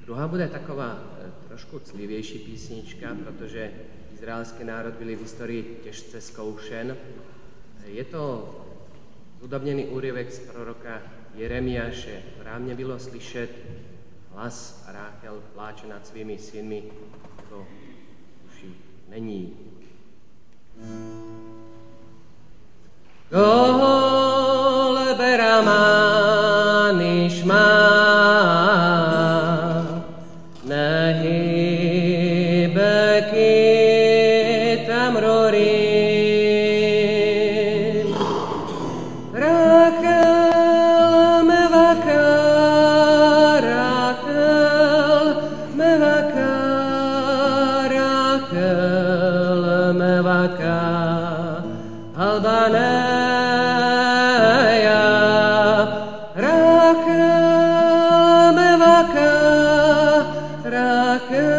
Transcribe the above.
Druhá bude taková trošku clivější písnička, protože izraelský národ byl v historii těžce zkoušen. Je to hudobněný úryvek z proroka Jeremiáše. Právě bylo slyšet hlas Ráchel pláče nad svými synmi, to už jí není. Kol beramani shma nahi beki tamrorim Rachel mevaka Albaneya Rachel mevaka